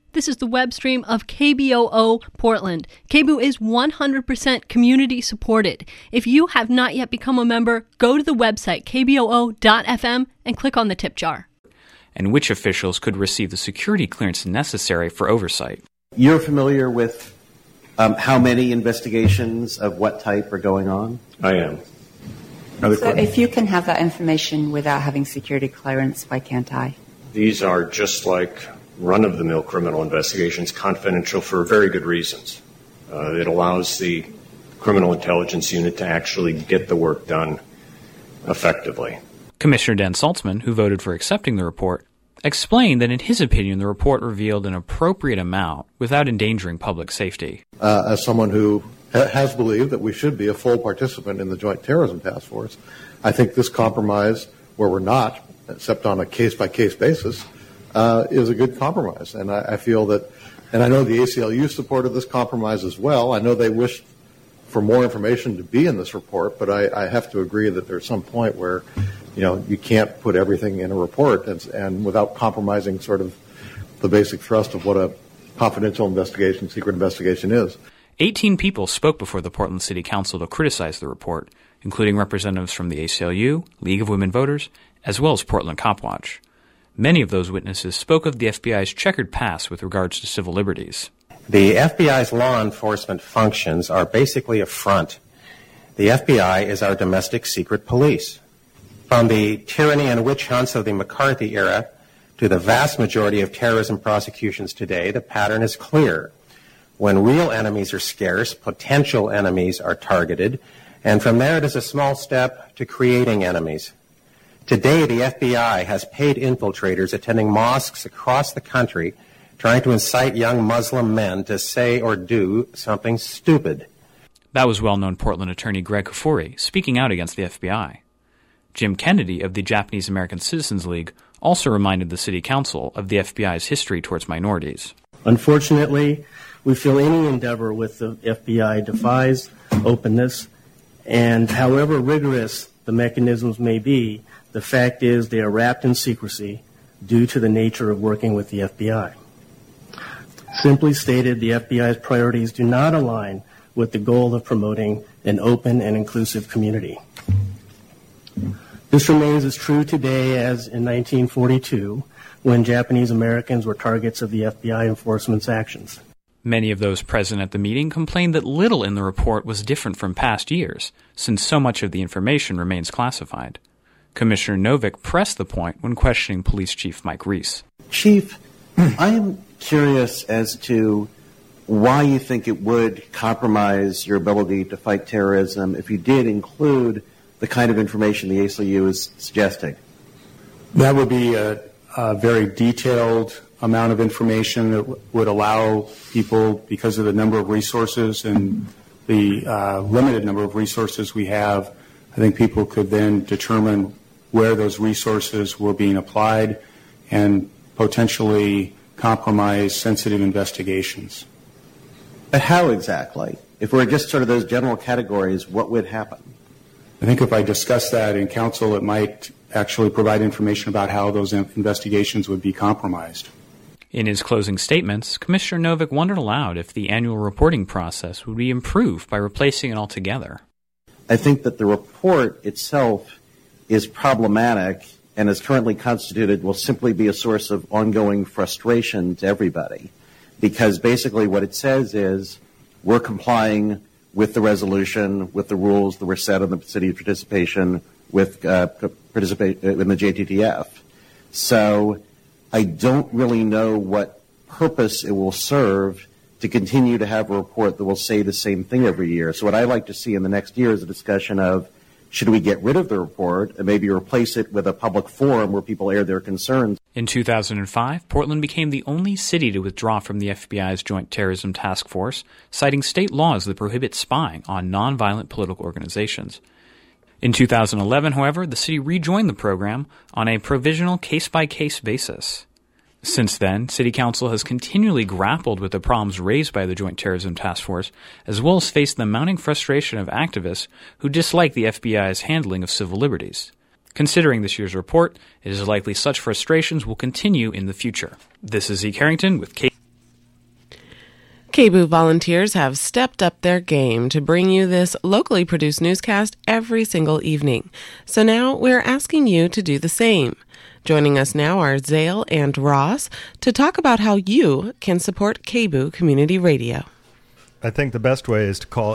This is the web stream of KBOO Portland. KBOO is 100% community supported. If you have not yet become a member, go to the website kboo.fm and click on the tip jar. And which officials could receive the security clearance necessary for oversight. You're familiar with how many investigations of what type are going on? I am. So if you can have that information without having security clearance, why can't I? These are just like run-of-the-mill criminal investigations, confidential for very good reasons. It allows the criminal intelligence unit to actually get the work done effectively. Commissioner Dan Saltzman, who voted for accepting the report, explained that in his opinion the report revealed an appropriate amount without endangering public safety. As someone who has believed that we should be a full participant in the Joint Terrorism Task Force, I think this compromise, where we're not, except on a case-by-case basis, is a good compromise. And I feel that, and I know the ACLU supported this compromise as well. I know they wished for more information to be in this report, but I have to agree that there's some point where, you can't put everything in a report and without compromising sort of the basic thrust of what a confidential investigation, secret investigation is. 18 people spoke before the Portland City Council to criticize the report, including representatives from the ACLU, League of Women Voters, as well as Portland Cop Watch. Many of those witnesses spoke of the FBI's checkered past with regards to civil liberties. The FBI's law enforcement functions are basically a front. The FBI is our domestic secret police. From the tyranny and witch hunts of the McCarthy era to the vast majority of terrorism prosecutions today, the pattern is clear. When real enemies are scarce, potential enemies are targeted, and from there it is a small step to creating enemies. Today, the FBI has paid infiltrators attending mosques across the country trying to incite young Muslim men to say or do something stupid. That was well-known Portland attorney Greg Kafuri speaking out against the FBI. Jim Kennedy of the Japanese American Citizens League also reminded the City Council of the FBI's history towards minorities. Unfortunately, we feel any endeavor with the FBI defies openness, and however rigorous the mechanisms may be, the fact is they are wrapped in secrecy due to the nature of working with the FBI. Simply stated, the FBI's priorities do not align with the goal of promoting an open and inclusive community. This remains as true today as in 1942, when Japanese Americans were targets of the FBI enforcement's actions. Many of those present at the meeting complained that little in the report was different from past years, since so much of the information remains classified. Commissioner Novick pressed the point when questioning Police Chief Mike Reese. Chief, I am curious as to why you think it would compromise your ability to fight terrorism if you did include the kind of information the ACLU is suggesting. That would be a very detailed amount of information that would allow people, because of the number of resources and the limited number of resources we have, I think people could then determine where those resources were being applied and potentially compromise sensitive investigations. But how exactly? If we're just sort of those general categories, what would happen? I think if I discuss that in council, it might actually provide information about how those investigations would be compromised. In his closing statements, Commissioner Novick wondered aloud if the annual reporting process would be improved by replacing it altogether. I think that the report itself is problematic and as currently constituted will simply be a source of ongoing frustration to everybody, because basically what it says is we're complying with the resolution, with the rules that were set on the city's participation with participate in the JTTF. So I don't really know what purpose it will serve to continue to have a report that will say the same thing every year. So what I'd like to see in the next year is a discussion of, should we get rid of the report and maybe replace it with a public forum where people air their concerns? In 2005, Portland became the only city to withdraw from the FBI's Joint Terrorism Task Force, citing state laws that prohibit spying on nonviolent political organizations. In 2011, however, the city rejoined the program on a provisional case-by-case basis. Since then, City Council has continually grappled with the problems raised by the Joint Terrorism Task Force, as well as faced the mounting frustration of activists who dislike the FBI's handling of civil liberties. Considering this year's report, it is likely such frustrations will continue in the future. This is Zeke Harrington with KBOO volunteers have stepped up their game to bring you this locally produced newscast every single evening. So now we're asking you to do the same. Joining us now are Zale and Ross to talk about how you can support KBOO Community Radio. I think the best way is to call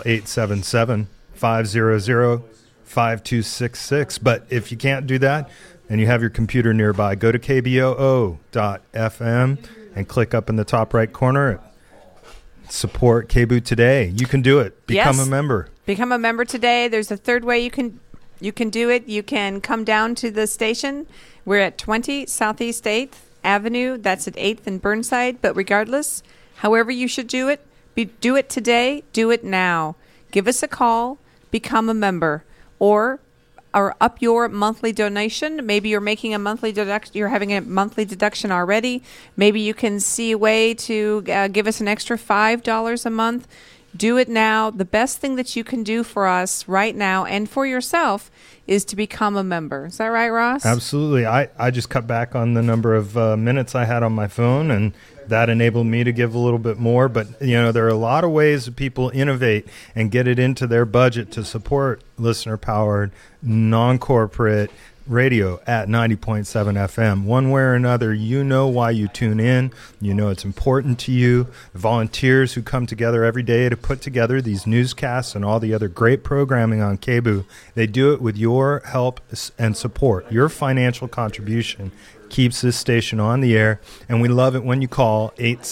877-500-5266. But if you can't do that and you have your computer nearby, go to kboo.fm and click up in the top right corner. Support KBOO today. You can do it. Become a member. Become a member today. There's a third way you can do it. You can come down to the station. We're at 20 Southeast 8th Avenue. That's at 8th and Burnside. But regardless, however you should do it, do it today. Do it now. Give us a call. Become a member. Or up your monthly donation. Maybe you're making a monthly deduction. You're having a monthly deduction already. Maybe you can see a way to give us an extra $5 a month. Do it now. The best thing that you can do for us right now and for yourself is to become a member. Is that right, Ross? Absolutely. I just cut back on the number of minutes I had on my phone, and that enabled me to give a little bit more. But, there are a lot of ways that people innovate and get it into their budget to support listener-powered, non-corporate radio at 90.7 FM. One way or another, you know why you tune in. You know it's important to you. The volunteers who come together every day to put together these newscasts and all the other great programming on KBOO, they do it with your help and support. Your financial contribution keeps this station on the air, and we love it when you call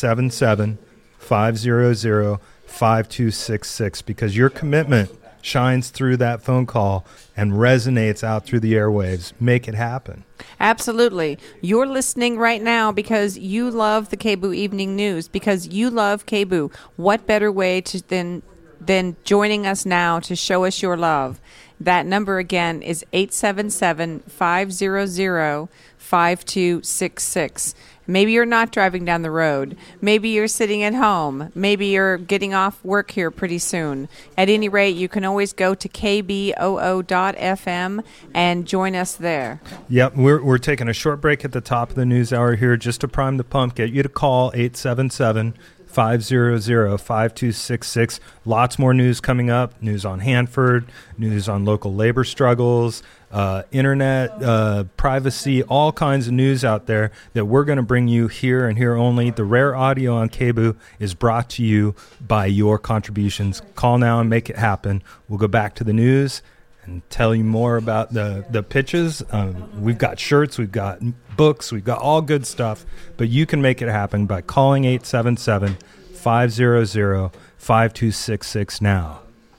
877-500-5266 because your commitment shines through that phone call and resonates out through the airwaves. Make it happen. Absolutely. You're listening right now because you love the KBOO Evening News, because you love KBOO. What better way than joining us now to show us your love? That number again is 877-500-5266. Maybe you're not driving down the road. Maybe you're sitting at home. Maybe you're getting off work here pretty soon. At any rate, you can always go to kboo.fm and join us there. Yep, we're taking a short break at the top of the news hour here just to prime the pump. Get you to call 877-500-5266. Lots more news coming up. News on Hanford, news on local labor struggles, internet, privacy, all kinds of news out there that we're going to bring you here and here only. The rare audio on KBOO is brought to you by your contributions. Call now and make it happen. We'll go back to the news and tell you more about the pitches. We've got shirts, we've got books, we've got all good stuff, but you can make it happen by calling 877-500-5266 now.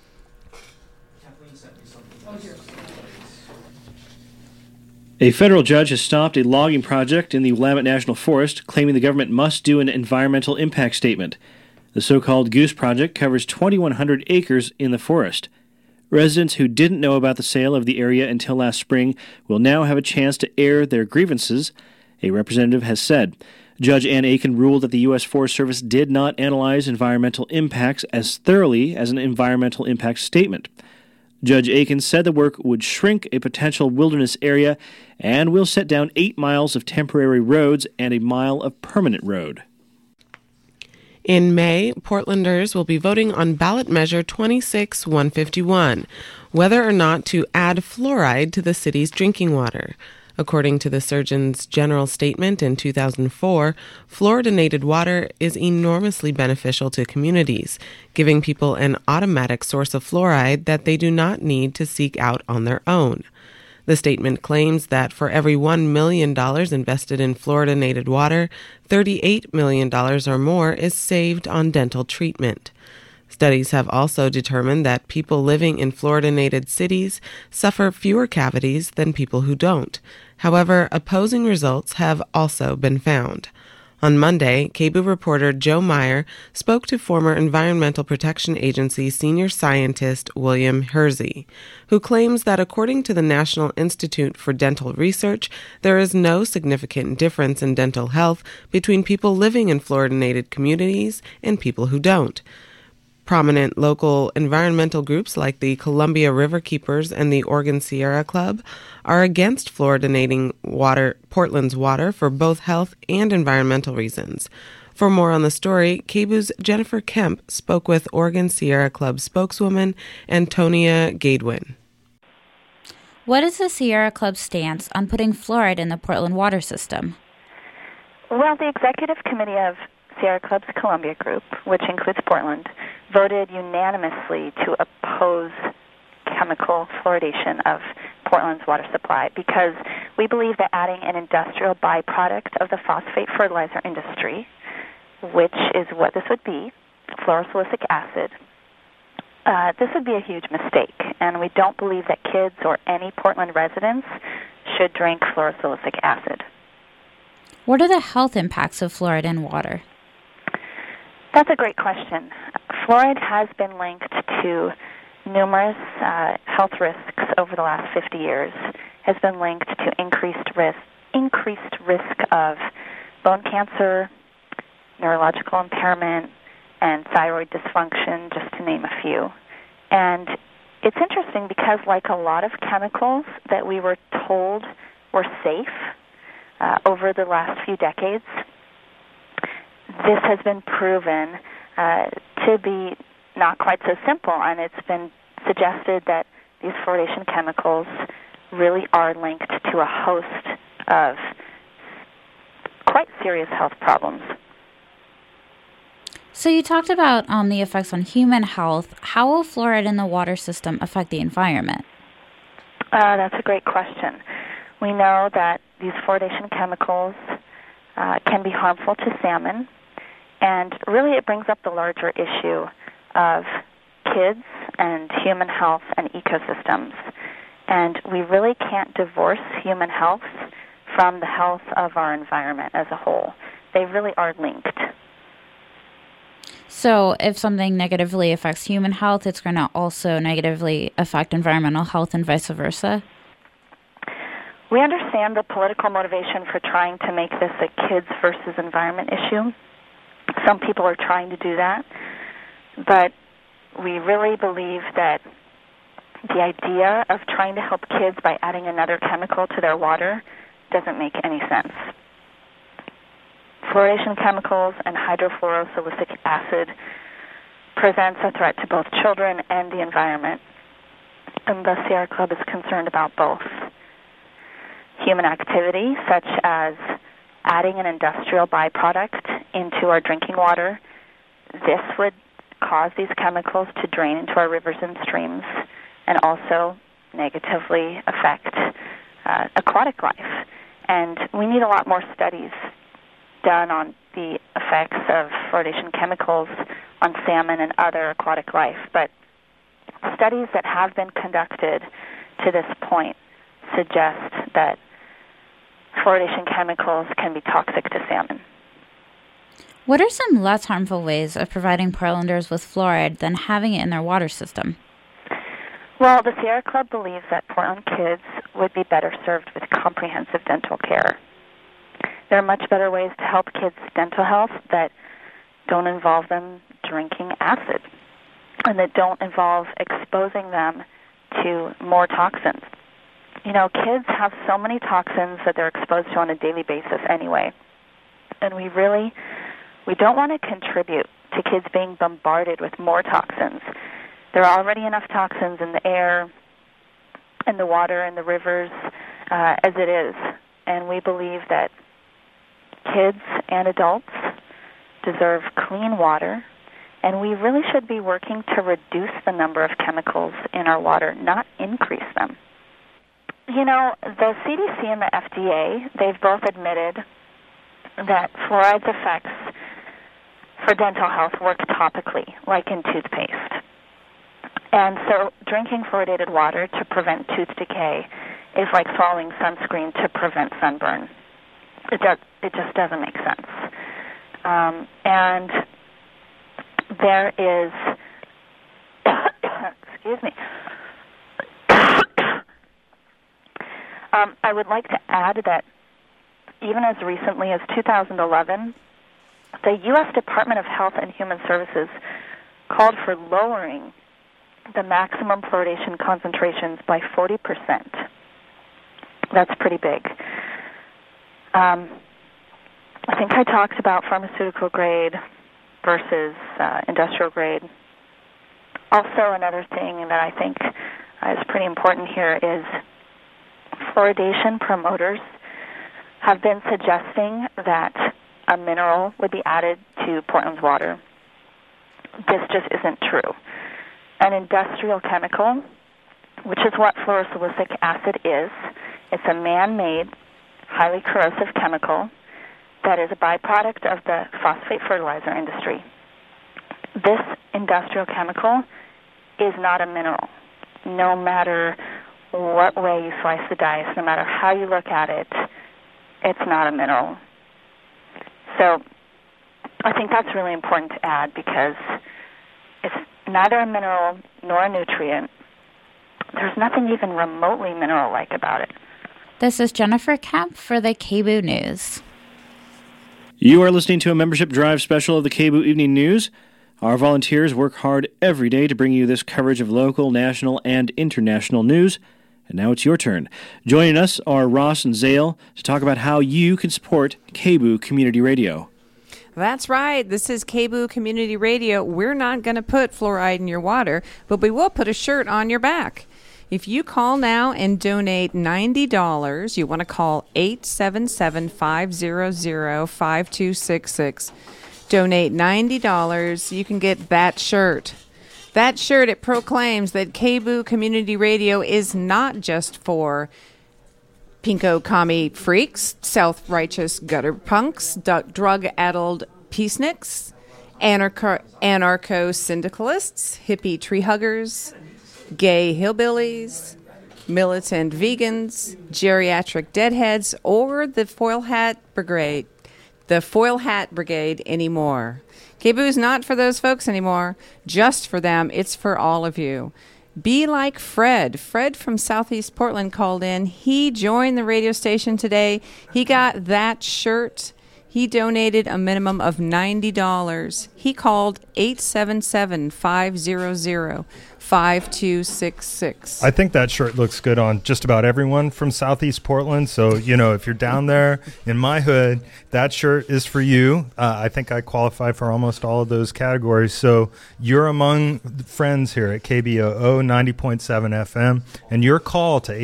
A federal judge has stopped a logging project in the Willamette National Forest, claiming the government must do an environmental impact statement. The so-called Goose Project covers 2,100 acres in the forest. Residents who didn't know about the sale of the area until last spring will now have a chance to air their grievances, a representative has said. Judge Ann Aiken ruled that the U.S. Forest Service did not analyze environmental impacts as thoroughly as an environmental impact statement. Judge Aiken said the work would shrink a potential wilderness area and will set down 8 miles of temporary roads and a mile of permanent road. In May, Portlanders will be voting on ballot measure 26-151, whether or not to add fluoride to the city's drinking water. According to the Surgeon General's statement in 2004, fluoridated water is enormously beneficial to communities, giving people an automatic source of fluoride that they do not need to seek out on their own. The statement claims that for every $1 million invested in fluoridated water, $38 million or more is saved on dental treatment. Studies have also determined that people living in fluoridated cities suffer fewer cavities than people who don't. However, opposing results have also been found. On Monday, KBOO reporter Joe Meyer spoke to former Environmental Protection Agency senior scientist William Hersey, who claims that according to the National Institute for Dental Research, there is no significant difference in dental health between people living in fluoridated communities and people who don't. Prominent local environmental groups like the Columbia Riverkeepers and the Oregon Sierra Club are against fluoridating Portland's water for both health and environmental reasons. For more on the story, KBOO's Jennifer Kemp spoke with Oregon Sierra Club spokeswoman Antonia Gadewin. What is the Sierra Club's stance on putting fluoride in the Portland water system? Well, the executive committee of Sierra Club's Columbia Group, which includes Portland, voted unanimously to oppose chemical fluoridation of Portland's water supply because we believe that adding an industrial byproduct of the phosphate fertilizer industry, which is what this would be, fluorosilicic acid, this would be a huge mistake, and we don't believe that kids or any Portland residents should drink fluorosilicic acid. What are the health impacts of fluoride in water? That's a great question. Fluoride has been linked to numerous health risks over the last 50 years, has been linked to increased risk of bone cancer, neurological impairment, and thyroid dysfunction, just to name a few. And it's interesting because, like a lot of chemicals that we were told were safe over the last few decades, this has been proven to be not quite so simple, and it's been suggested that these fluoridation chemicals really are linked to a host of quite serious health problems. So you talked about the effects on human health. How will fluoride in the water system affect the environment? That's a great question. We know that these fluoridation chemicals can be harmful to salmon, and really it brings up the larger issue of kids and human health and ecosystems. And we really can't divorce human health from the health of our environment as a whole. They really are linked. So if something negatively affects human health, it's going to also negatively affect environmental health and vice versa? We understand the political motivation for trying to make this a kids versus environment issue. Some people are trying to do that, but we really believe that the idea of trying to help kids by adding another chemical to their water doesn't make any sense. Fluoridation chemicals and hydrofluorosilicic acid presents a threat to both children and the environment, and the Sierra Club is concerned about both. Human activity, such as adding an industrial byproduct into our drinking water, this would cause these chemicals to drain into our rivers and streams and also negatively affect aquatic life. And we need a lot more studies done on the effects of fluoridation chemicals on salmon and other aquatic life. But studies that have been conducted to this point suggest that fluoridation chemicals can be toxic to salmon. What are some less harmful ways of providing Portlanders with fluoride than having it in their water system? Well, the Sierra Club believes that Portland kids would be better served with comprehensive dental care. There are much better ways to help kids' dental health that don't involve them drinking acid and that don't involve exposing them to more toxins. You know, kids have so many toxins that they're exposed to on a daily basis anyway. And we don't want to contribute to kids being bombarded with more toxins. There are already enough toxins in the air, in the water, in the rivers, as it is. And we believe that kids and adults deserve clean water, and we really should be working to reduce the number of chemicals in our water, not increase them. You know, the CDC and the FDA, they've both admitted that fluoride's effects for dental health work topically, like in toothpaste. And so drinking fluoridated water to prevent tooth decay is like swallowing sunscreen to prevent sunburn. It just doesn't make sense. And there is, excuse me, I would like to add that even as recently as 2011, the U.S. Department of Health and Human Services called for lowering the maximum fluoridation concentrations by 40%. That's pretty big. I think I talked about pharmaceutical grade versus industrial grade. Also, another thing that I think is pretty important here is fluoridation promoters have been suggesting that a mineral would be added to Portland's water. This just isn't true. An industrial chemical, which is what fluorosilicic acid is, it's a man-made, highly corrosive chemical that is a byproduct of the phosphate fertilizer industry. This industrial chemical is not a mineral. No matter what way you slice the dice, no matter how you look at it, it's not a mineral. So I think that's really important to add because it's neither a mineral nor a nutrient. There's nothing even remotely mineral-like about it. This is Jennifer Kemp for the KBOO News. You are listening to a membership drive special of the KBOO Evening News. Our volunteers work hard every day to bring you this coverage of local, national, and international news. And now it's your turn. Joining us are Ross and Zale to talk about how you can support KBOO Community Radio. That's right. This is KBOO Community Radio. We're not going to put fluoride in your water, but we will put a shirt on your back. If you call now and donate $90, you want to call 877-500-5266. Donate $90, you can get that shirt. That shirt, it proclaims that KBOO Community Radio is not just for pinko commie freaks, self-righteous gutter punks, drug-addled peaceniks, anarcho-syndicalists, hippie tree huggers, gay hillbillies, militant vegans, geriatric deadheads, or the foil hat brigade anymore. KBOO is not for those folks anymore, just for them. It's for all of you. Be like Fred. Fred from Southeast Portland called in. He joined the radio station today. He got that shirt. He donated a minimum of $90. He called 877-500-5266. I think that shirt looks good on just about everyone from Southeast Portland. So, if you're down there in my hood, that shirt is for you. I think I qualify for almost all of those categories. So you're among friends here at KBOO 90.7 FM. And your call to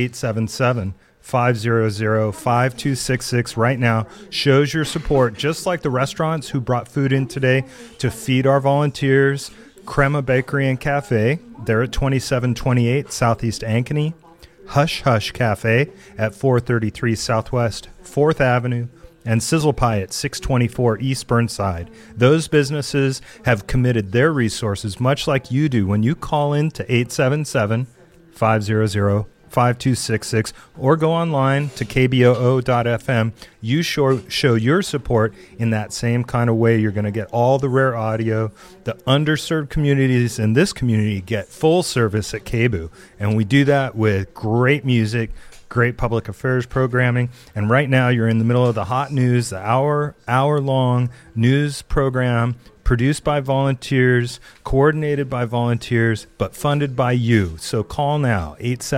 877-500-5266 right now shows your support, just like the restaurants who brought food in today to feed our volunteers. Crema Bakery and Cafe, they're at 2728 Southeast Ankeny. Hush Hush Cafe at 433 Southwest 4th Avenue. And Sizzle Pie at 624 East Burnside. Those businesses have committed their resources, much like you do, when you call in to 877-500-5266 or go online to kboo.fm. You show your support in that same kind of way. You're going to get all the rare audio. The underserved communities in this community get full service at KBOO, and we do that with great music, great public affairs programming. And right now you're in the middle of the hot news, the hour-long news program produced by volunteers, coordinated by volunteers, but funded by you. So call now,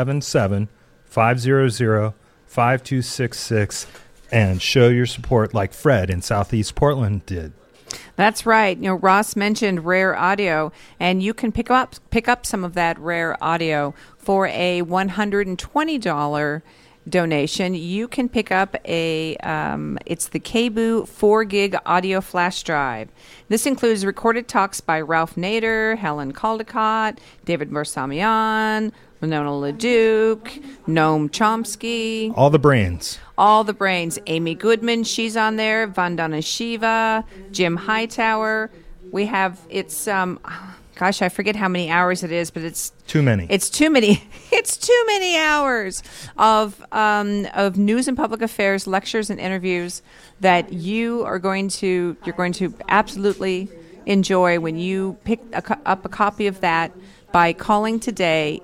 877-500-5266, and show your support like Fred in Southeast Portland did. That's right. Ross mentioned rare audio, and you can pick up some of that rare audio for a $120 donation. You can pick up it's the KBOO 4-gig audio flash drive. This includes recorded talks by Ralph Nader, Helen Caldecott, David Barsamian, Winona LaDuke, Noam Chomsky. All the brains. Amy Goodman, she's on there. Vandana Shiva, Jim Hightower. We have, I forget how many hours it is, but it's too many. It's too many. It's too many hours of news and public affairs lectures and interviews that you're going to absolutely enjoy when you pick up a copy of that by calling today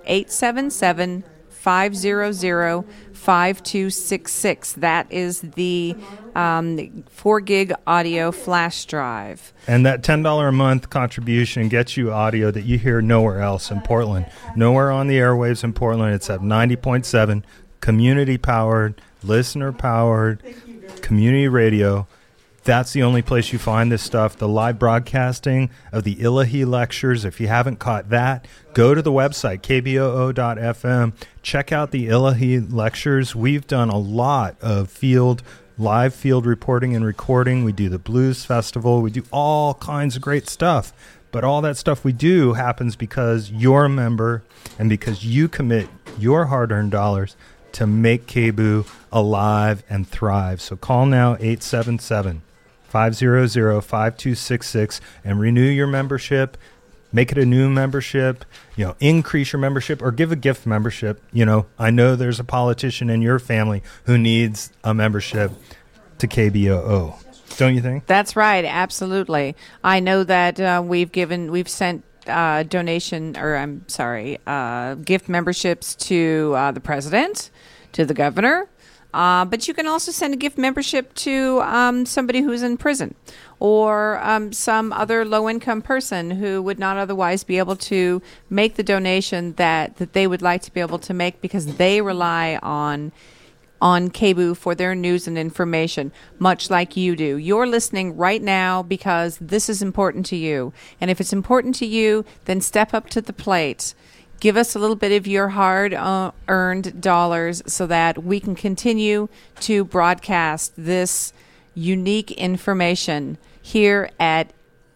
877-500-5266. That is the 4-gig audio flash drive. And that $10 a month contribution gets you audio that you hear nowhere else in Portland. Nowhere on the airwaves in Portland. It's at 90.7, community-powered, listener-powered, community radio That's the only place you find this stuff. The live broadcasting of the Illahee lectures, if you haven't caught that, go to the website, kboo.fm. Check out the Illahee lectures. We've done a lot of live field reporting and recording. We do the Blues Festival. We do all kinds of great stuff. But all that stuff we do happens because you're a member and because you commit your hard-earned dollars to make KBOO alive and thrive. So call now, 877-500-5266, and renew your membership. Make it a new membership, increase your membership, or give a gift membership. I know there's a politician in your family who needs a membership to KBOO. Don't you think? That's right. Absolutely. I know that we've sent gift memberships to the president, to the governor. But you can also send a gift membership to somebody who's in prison or some other low-income person who would not otherwise be able to make the donation that they would like to be able to make because they rely on KBOO for their news and information, much like you do. You're listening right now because this is important to you. And if it's important to you, then step up to the plate. Give us a little bit of your hard-earned dollars so that we can continue to broadcast this unique information here at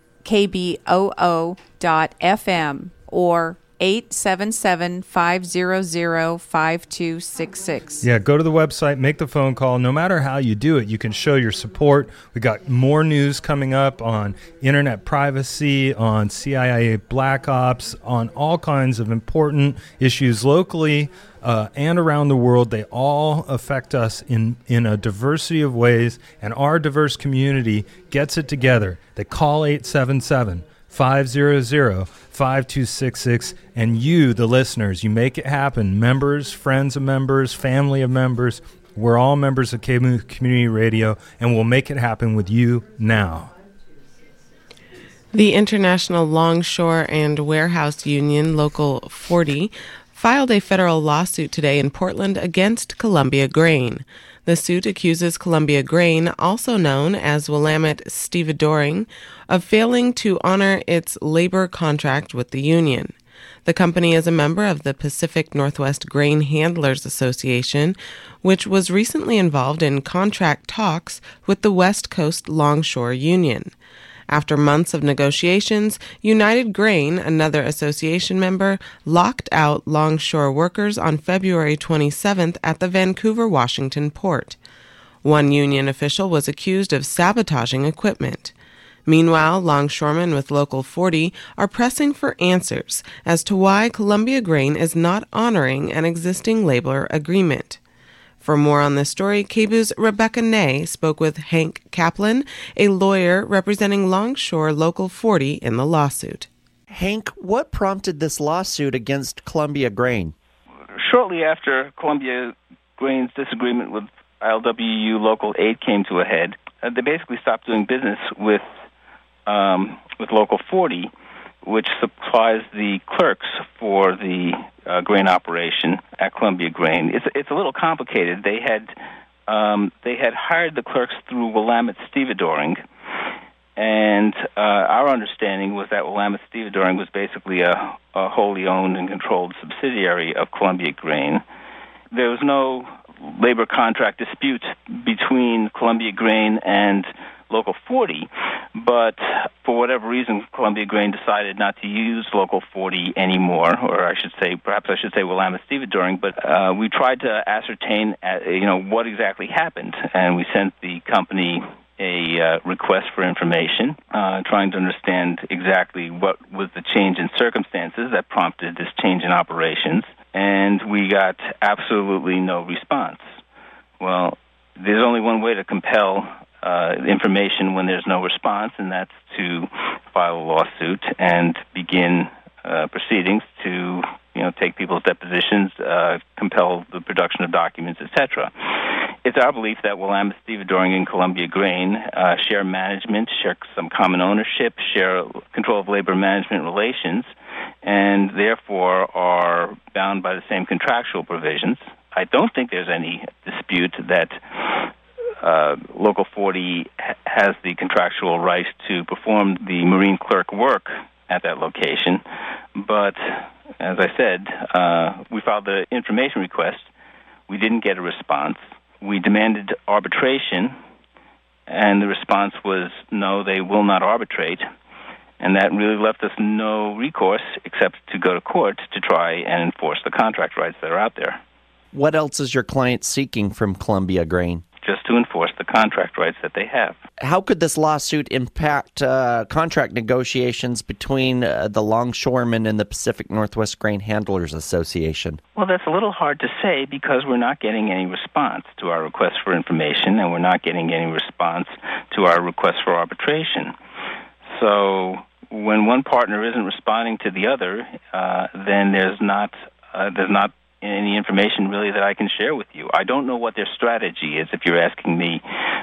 kboo.fm or 877-500-5266. Yeah, go to the website, make the phone call. No matter how you do it, you can show your support. We got more news coming up on internet privacy, on CIA black ops, on all kinds of important issues locally and around the world. They all affect us in a diversity of ways, and our diverse community gets it together. They call 877-500-5266, and you, the listeners, you make it happen. Members, friends of members, family of members, we're all members of KBOO Community Radio, and we'll make it happen with you now. The International Longshore and Warehouse Union, Local 40, filed a federal lawsuit today in Portland against Columbia Grain. The suit accuses Columbia Grain, also known as Willamette Stevedoring, of failing to honor its labor contract with the union. The company is a member of the Pacific Northwest Grain Handlers Association, which was recently involved in contract talks with the West Coast Longshore Union. After months of negotiations, United Grain, another association member, locked out longshore workers on February 27th at the Vancouver, Washington port. One union official was accused of sabotaging equipment. Meanwhile, longshoremen with Local 40 are pressing for answers as to why Columbia Grain is not honoring an existing labor agreement. For more on this story, KBOO's Rebecca Ney spoke with Hank Kaplan, a lawyer representing Longshore Local 40 in the lawsuit. Hank, what prompted this lawsuit against Columbia Grain? Shortly after Columbia Grain's disagreement with ILWU Local 8 came to a head, they basically stopped doing business with Local 40, which supplies the clerks for the grain operation at Columbia Grain. It's a little complicated. They had hired the clerks through Willamette Stevedoring, and our understanding was that Willamette Stevedoring was basically a wholly owned and controlled subsidiary of Columbia Grain. There was no labor contract dispute between Columbia Grain and Local 40, but for whatever reason, Columbia Grain decided not to use Local 40 anymore, or perhaps I should say Willamette Stevedoring, but we tried to ascertain, what exactly happened, and we sent the company a request for information, trying to understand exactly what was the change in circumstances that prompted this change in operations, and we got absolutely no response. Well, there's only one way to compel information when there's no response, and that's to file a lawsuit and begin proceedings to, take people's depositions, compel the production of documents, etc. It's our belief that Willamette Stevedoring and Columbia Grain share management, share some common ownership, share control of labor management relations, and therefore are bound by the same contractual provisions. I don't think there's any dispute that Local 40 has the contractual right to perform the marine clerk work at that location. But, as I said, we filed the information request. We didn't get a response. We demanded arbitration, and the response was, no, they will not arbitrate. And that really left us no recourse except to go to court to try and enforce the contract rights that are out there. What else is your client seeking from Columbia Grain? Just to enforce the contract rights that they have. How could this lawsuit impact contract negotiations between the longshoremen and the Pacific Northwest Grain Handlers Association? Well, that's a little hard to say because we're not getting any response to our request for information, and we're not getting any response to our request for arbitration. So when one partner isn't responding to the other, then there's not any information really that I can share with you. I don't know what their strategy is if you're asking me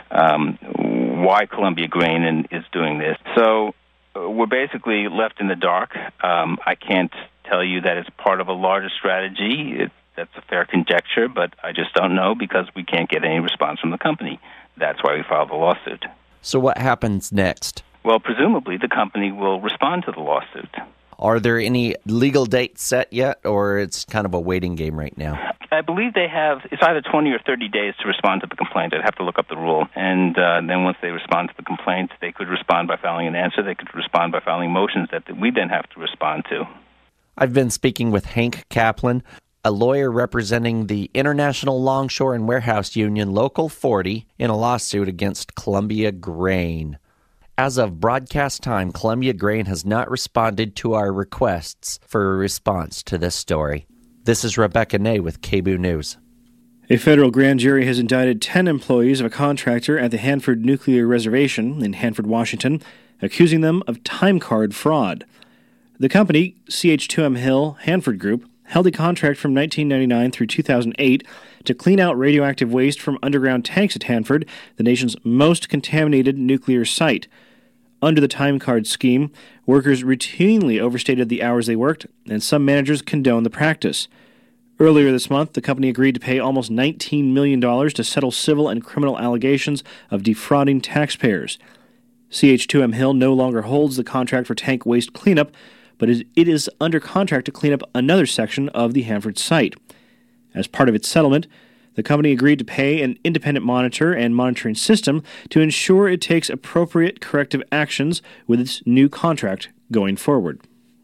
why Columbia Grain is doing this. So we're basically left in the dark. I can't tell you that it's part of a larger strategy. That's a fair conjecture, but I just don't know because we can't get any response from the company. That's why we filed the lawsuit. So what happens next? Well, presumably the company will respond to the lawsuit. Are there any legal dates set yet, or it's kind of a waiting game right now? I believe they have, it's either 20 or 30 days to respond to the complaint. I'd have to look up the rule. And then once they respond to the complaint, they could respond by filing an answer. They could respond by filing motions that we then have to respond to. I've been speaking with Hank Kaplan, a lawyer representing the International Longshore and Warehouse Union Local 40 in a lawsuit against Columbia Grain. As of broadcast time, Columbia Grain has not responded to our requests for a response to this story. This is Rebecca Ney with KBOO News. A federal grand jury has indicted 10 employees of a contractor at the Hanford Nuclear Reservation in Hanford, Washington, accusing them of time card fraud. The company, CH2M Hill Hanford Group, held a contract from 1999 through 2008 to clean out radioactive waste from underground tanks at Hanford, the nation's most contaminated nuclear site. Under the time card scheme, workers routinely overstated the hours they worked, and some managers condoned the practice. Earlier this month, the company agreed to pay almost $19 million to settle civil and criminal allegations of defrauding taxpayers. CH2M Hill no longer holds the contract for tank waste cleanup, but it is under contract to clean up another section of the Hanford site. As part of its settlement, the company agreed to pay an independent monitor and monitoring system to ensure it takes appropriate corrective actions with its new contract going forward.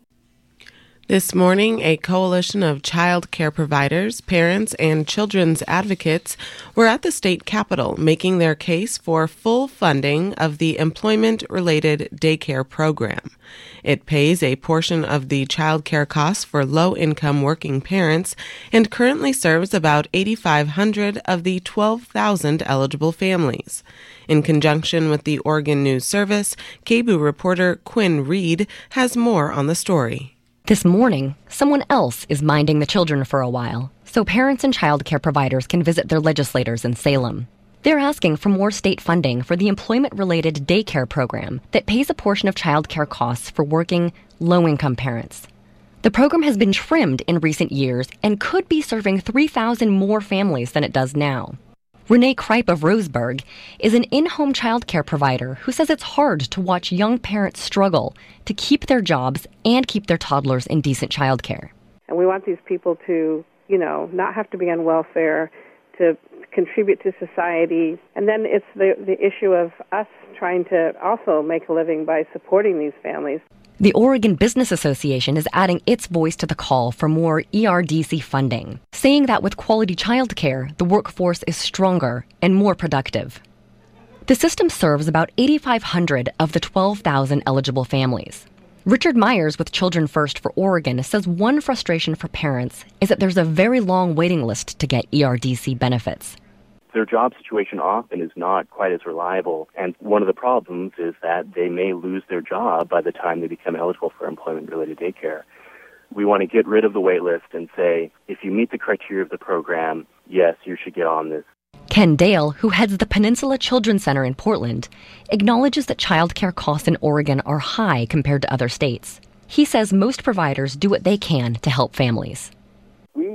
This morning, a coalition of child care providers, parents, and children's advocates were at the state capitol making their case for full funding of the employment-related daycare program. It pays a portion of the child care costs for low-income working parents and currently serves about 8,500 of the 12,000 eligible families. In conjunction with the Oregon News Service, KBOO reporter Quinn Reed has more on the story. This morning, someone else is minding the children for a while, so parents and child care providers can visit their legislators in Salem. They're asking for more state funding for the employment-related daycare program that pays a portion of child care costs for working, low-income parents. The program has been trimmed in recent years and could be serving 3,000 more families than it does now. Renee Kripe of Roseburg is an in-home child care provider who says it's hard to watch young parents struggle to keep their jobs and keep their toddlers in decent child care. And we want these people to, not have to be on welfare, to contribute to society. And then it's the issue of us trying to also make a living by supporting these families. The Oregon Business Association is adding its voice to the call for more ERDC funding, saying that with quality childcare, the workforce is stronger and more productive. The system serves about 8,500 of the 12,000 eligible families. Richard Myers with Children First for Oregon says one frustration for parents is that there's a very long waiting list to get ERDC benefits. Their job situation often is not quite as reliable, and one of the problems is that they may lose their job by the time they become eligible for employment-related daycare. We want to get rid of the wait list and say, if you meet the criteria of the program, yes, you should get on this. Ken Dale, who heads the Peninsula Children's Center in Portland, acknowledges that child care costs in Oregon are high compared to other states. He says most providers do what they can to help families. We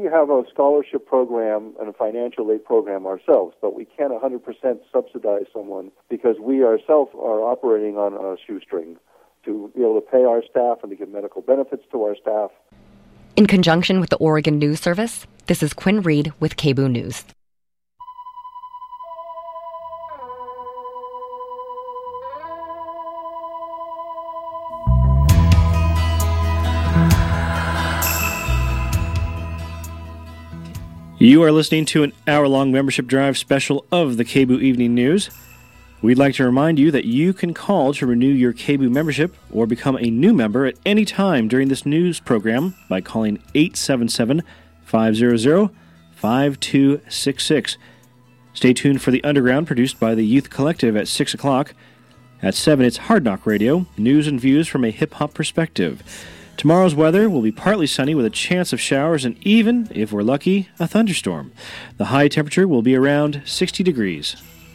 have a scholarship program and a financial aid program ourselves, but we can't 100% subsidize someone because we ourselves are operating on a shoestring to be able to pay our staff and to give medical benefits to our staff. In conjunction with the Oregon News Service, this is Quinn Reed with KBOO News. You are listening to an hour-long membership drive special of the KBOO Evening News. We'd like to remind you that you can call to renew your KBOO membership or become a new member at any time during this news program by calling 877-500-5266. Stay tuned for The Underground, produced by the Youth Collective at 6 o'clock. At 7, it's Hard Knock Radio, news and views from a hip-hop perspective. Tomorrow's weather will be partly sunny with a chance of showers and even, if we're lucky, a thunderstorm. The high temperature will be around 60 degrees.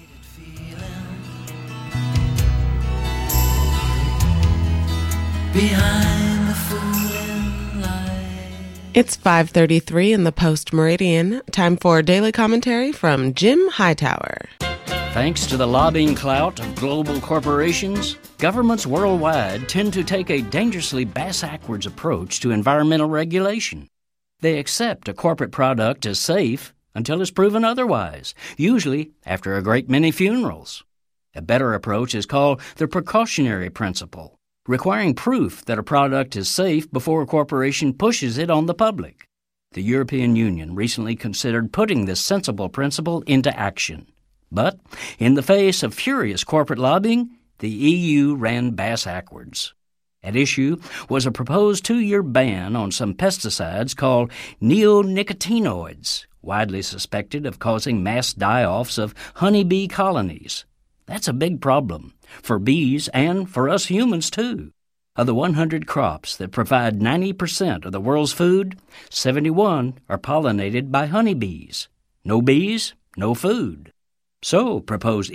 It's 5:33 in the Post Meridian. Time for daily commentary from Jim Hightower. Thanks to the lobbying clout of global corporations, governments worldwide tend to take a dangerously bass-backwards approach to environmental regulation. They accept a corporate product as safe until it's proven otherwise, usually after a great many funerals. A better approach is called the precautionary principle, requiring proof that a product is safe before a corporation pushes it on the public. The European Union recently considered putting this sensible principle into action. But in the face of furious corporate lobbying, the EU ran bass-backwards. At issue was a proposed 2-year ban on some pesticides called neonicotinoids, widely suspected of causing mass die-offs of honeybee colonies. That's a big problem, for bees and for us humans too. Of the 100 crops that provide 90% of the world's food, 71 are pollinated by honeybees. No bees, no food. So, proposed